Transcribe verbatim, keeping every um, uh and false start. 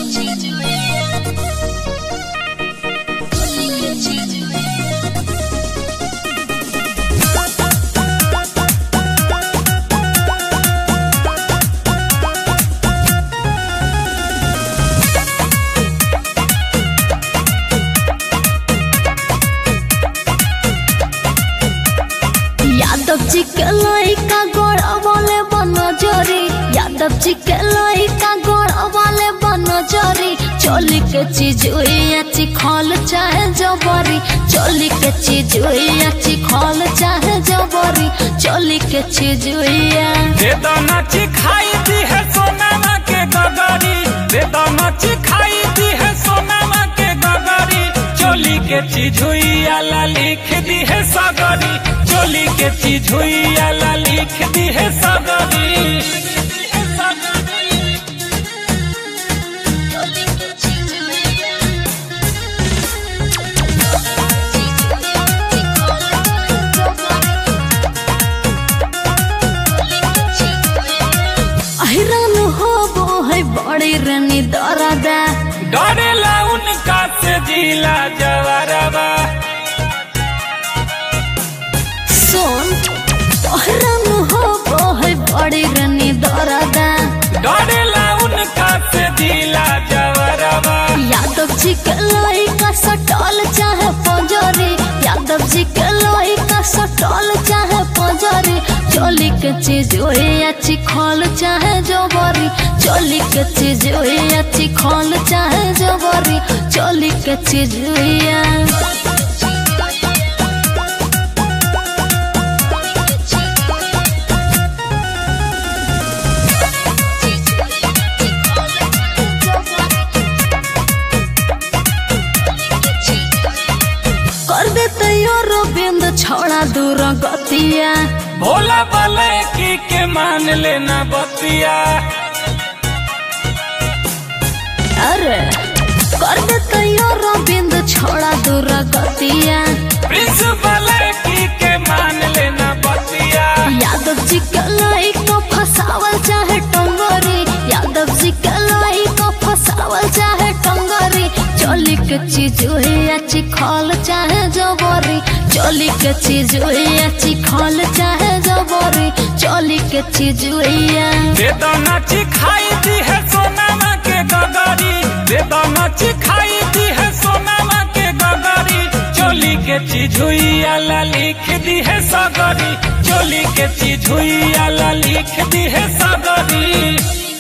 यादव जी के लइका गोड़ वाले बनजरी यादव जी के लइका गोड़ वाले बनजरी चोली के चीज हुई खल चाहे जबरी चोली के चीज हुई खल चाहे जबरी चोली के चीज हुई खाई दी है सोनामा के गगरी बेदाना खाई दी है सोनामा के गगरी चोली के चीज हुई आला लिख दी है सगरी चोली के चीज हुई आला लिख दी है सगरी हैरान होबो है बड़ी रानी दरदा डरेला उनका से जिला जवारवा सोन हैरान होबो है बड़ी रानी दरदा डरेला उनका से जिला जवारवा यादव जी के लइका सटल चाहे पंजरी यादव जी के लइका सटल चाहे पंजरी चोली के चीज हुई अच्छी खल चाहे जबरी चोली के चीज हुई अच्छी खल चाहे जबरी चोली के चीज हुई कर देते बिंद छोड़ा दूर गतिया भोला बले की के मान लेना बतिया अरे कर देते बिंद छोड़ा दूर गतिया प्रिंस बले की के मान लेना बतिया यादव जी के लइका फसावल चाहे टंगरी यादव जी के लइका फसावल चाहे टंगरी चोली के चीज हुई अच्छी खल चाहे जबरी चोली के चीज हुई अच्छी खल चाहे जबरी चोली के चीज हुई बेदाना खाई दी है सोनामा के गगरी बेदाना खाई दी है सोनामा के गगरी चोली के चीज हुई आला लिख दी है सगरी चोली के चीज हुई आला लिख दी है सगरी।